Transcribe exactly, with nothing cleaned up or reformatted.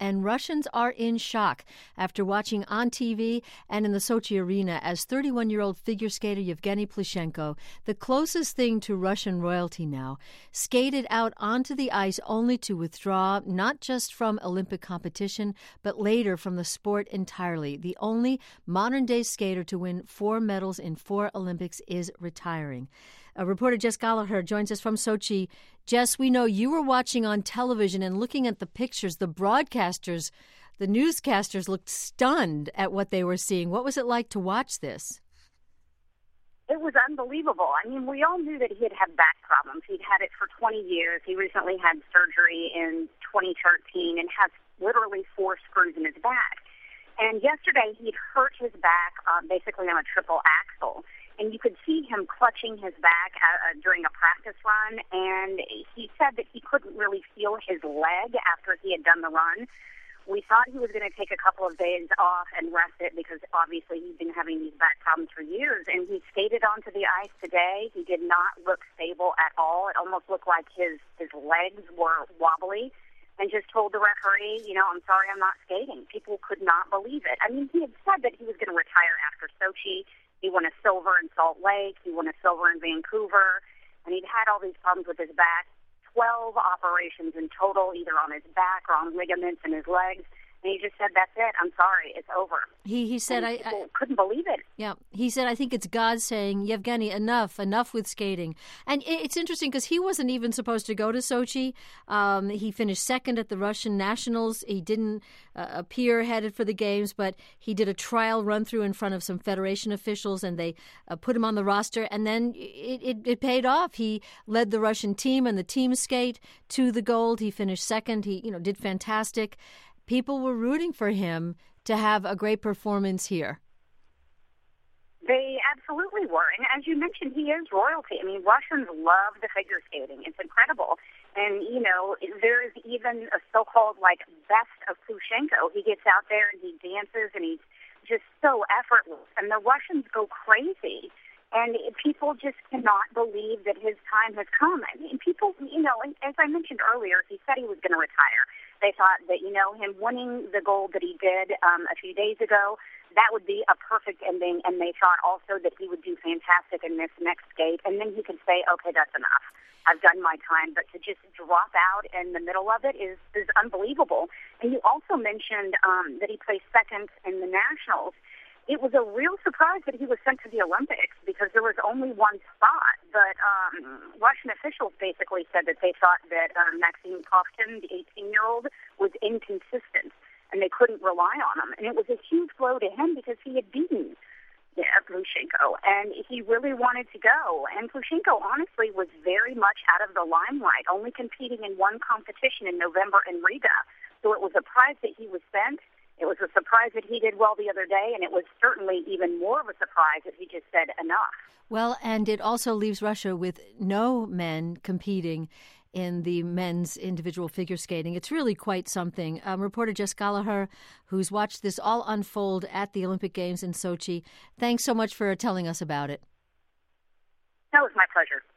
and Russians are in shock after watching on T V and in the Sochi arena as thirty-one-year-old figure skater Yevgeny Plushenko, the closest thing to Russian royalty now, skated out onto the ice only to withdraw not just from Olympic competition, but later from the sport entirely. The only modern-day skater to win four medals in four Olympics is retiring. Uh, reporter Jess Gallagher joins us from Sochi. Jess, we know you were watching on television and looking at the pictures. The broadcasters, the newscasters looked stunned at what they were seeing. What was it like to watch this? It was unbelievable. I mean, we all knew that he had had back problems. He'd had it for twenty years. He recently had surgery in twenty thirteen and has literally four screws in his back. And yesterday he'd hurt his back uh, basically on a triple axel. And you could see him clutching his back uh, during a practice run, and he said that he couldn't really feel his leg after he had done the run. We thought he was going to take a couple of days off and rest it because obviously he's been having these back problems for years, and he skated onto the ice today. He did not look stable at all. It almost looked like his, his legs were wobbly, and just told the referee, you know, I'm sorry, I'm not skating. People could not believe it. I mean, he had said that he was going to retire after Sochi. He won a silver in Salt Lake. He won a silver in Vancouver. And he'd had all these problems with his back, twelve operations in total, either on his back or on ligaments in his legs. And he just said, that's it. I'm sorry. It's over. He he said, and I, I couldn't believe it. Yeah. He said, I think it's God saying, Yevgeny, enough, enough with skating. And it's interesting because he wasn't even supposed to go to Sochi. Um, he finished second at the Russian Nationals. He didn't uh, appear headed for the games, but he did a trial run through in front of some Federation officials, and they uh, put him on the roster. And then it, it, it paid off. He led the Russian team and the team skate to the gold. He finished second. He, you know, did fantastic. People were rooting for him to have a great performance here. They absolutely were. And as you mentioned, he is royalty. I mean, Russians love the figure skating. It's incredible. And, you know, there is even a so-called, like, best of Plushenko. He gets out there and he dances and he's just so effortless. And the Russians go crazy. And people just cannot believe that his time has come. I mean, people, you know, as I mentioned earlier, he said he was going to retire. They thought that, you know, him winning the gold that he did um, a few days ago, that would be a perfect ending. And they thought also that he would do fantastic in this next skate. And then he could say, okay, that's enough. I've done my time. But to just drop out in the middle of it is, is unbelievable. And you also mentioned um, that he placed second in the Nationals. It was a real surprise that he was sent to the Olympics because there was only one spot. But um, Russian officials basically said that they thought that um, Maxim Kovtun, the eighteen-year-old, was inconsistent, and they couldn't rely on him. And it was a huge blow to him because he had beaten yeah, Plushenko, and he really wanted to go. And Plushenko, honestly, was very much out of the limelight, only competing in one competition in November in Riga. So it was a prize that he was sent. It was a surprise that he did well the other day, and it was certainly even more of a surprise that he just said enough. Well, and it also leaves Russia with no men competing in the men's individual figure skating. It's really quite something. Um, reporter Jess Gallagher, who's watched this all unfold at the Olympic Games in Sochi, thanks so much for telling us about it. That was my pleasure.